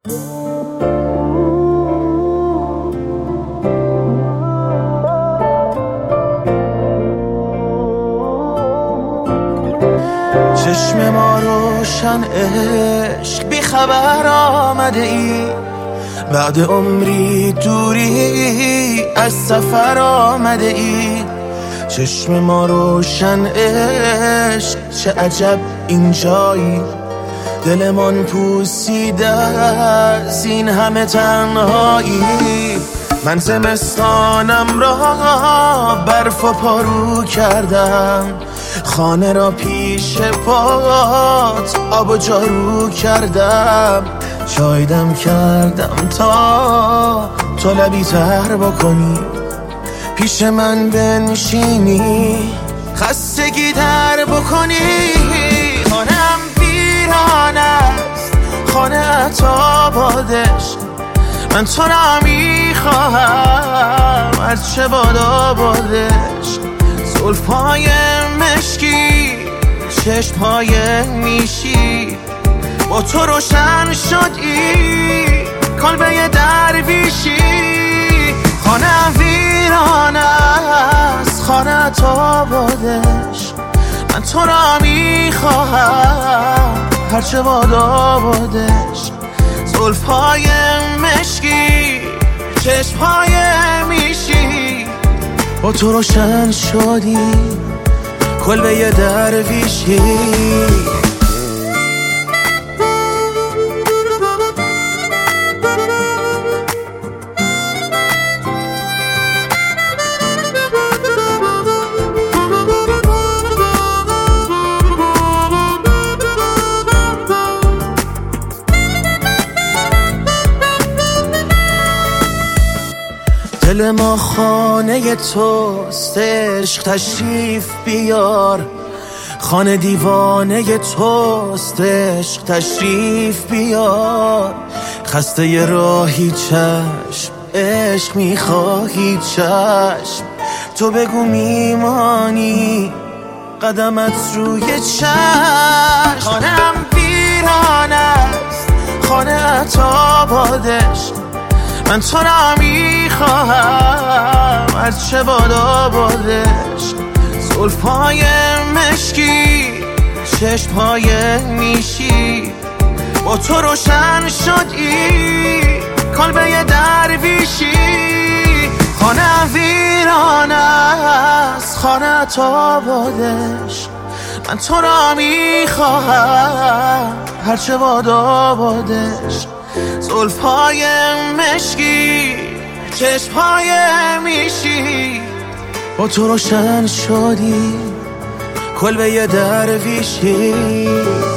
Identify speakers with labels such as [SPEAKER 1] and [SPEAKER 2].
[SPEAKER 1] چشم ما روشن عشق بی خبر آمده ای، بعد عمری دوری از سفر آمده ای. چشم ما روشن عشق چه عجب اینجایی، دلمان پوسیده از این همه تنهایی. من زمستانم را برف و پارو کردم، خانه را پیش پات آب و جارو کردم. چای دم کردم تا تو لبی تر بکنی، پیش من بنشینی خستگی در بکنی. خانم ویران است، خانه تا بادش، من تو را میخواهم هرچه بادا بادش. زلفای مشکی، چشمهای نیشی، با تو روشن شد این کلبه درویشی. خانه ویران است، خانه تا بادش، من تو را میخواهم هرچه بادا بادش. زلفای مشکی، چشمهای میشی، با تو روشن شدی کلبه درویشی. دل ما خانه توست، عشق تشریف بیار. خانه دیوانه توست، عشق تشریف بیار. خسته ی راهی چشم، عشق میخواهی چشم. تو بگو میمانی قدمت روی چشم. خانم ویران است، خانه تا بادش، من تو را میخواهم هرچه بادا بادش. زلفای مشکی، چشمهای نیشی، با تو روشن شد این کلبه درویشی. خانه ویران است، خانه تا بادش، من تو را میخواهم هرچه بادا بادش. زلفای مشکی، چشمهای میشی، با تو روشن شدی کلبه درویشی.